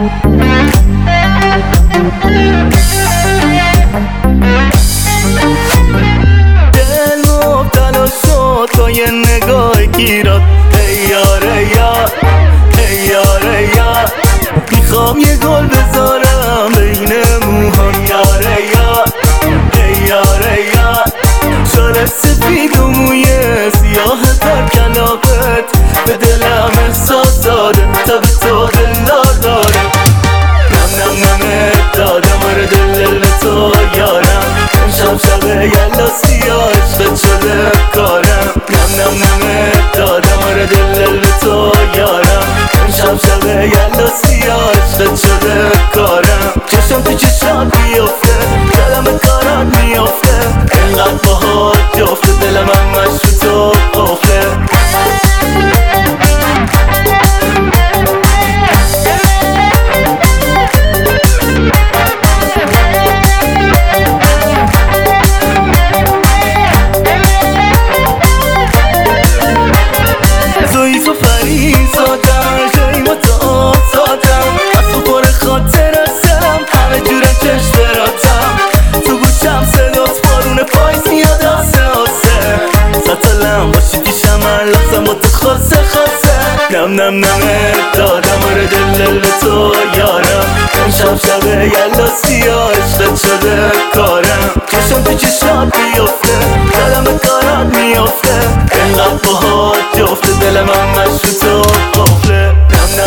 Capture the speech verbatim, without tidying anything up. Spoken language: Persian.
دل مبتلا شد با یه نگاه گیرات ای یار ای یار ای یار ای یار میخوام یه گل بذارم بین موهام یار ای یار ای یار ای یار شاره سفید و موی سیاه در کلاقت به دلم احساس داده تا به تو دلدار داره نم نم نمت دادم آره دل دل به تو یارم امشب شب یلا سیاه عشقت شده کارم نم نم نمت دادم آره دل دل به تو یارم امشب شب یلا سیاه عشقت شده کارم چشم تو چشات بیافته دلم به کارات میافته اینقدر باهات جفته دلم همش رو تو قفله ضعیف و فریزادم جایی ما تا آزادم از تو پر خاطر هستم همه جوره چشم براتم تو گوشم صدات بارون پاییز میاد آسه آسه سطالم باشی پیشم هر لحظم با تو خاصه خاصه نم نم نمت دادم آره دل دل به تو یارم امشب شب یلا سیاه عشقت شده کارم چشم تو چشات بیافته دلم به کارات میافته اینقدر باهات جفته دلم همش رو تو قفله نم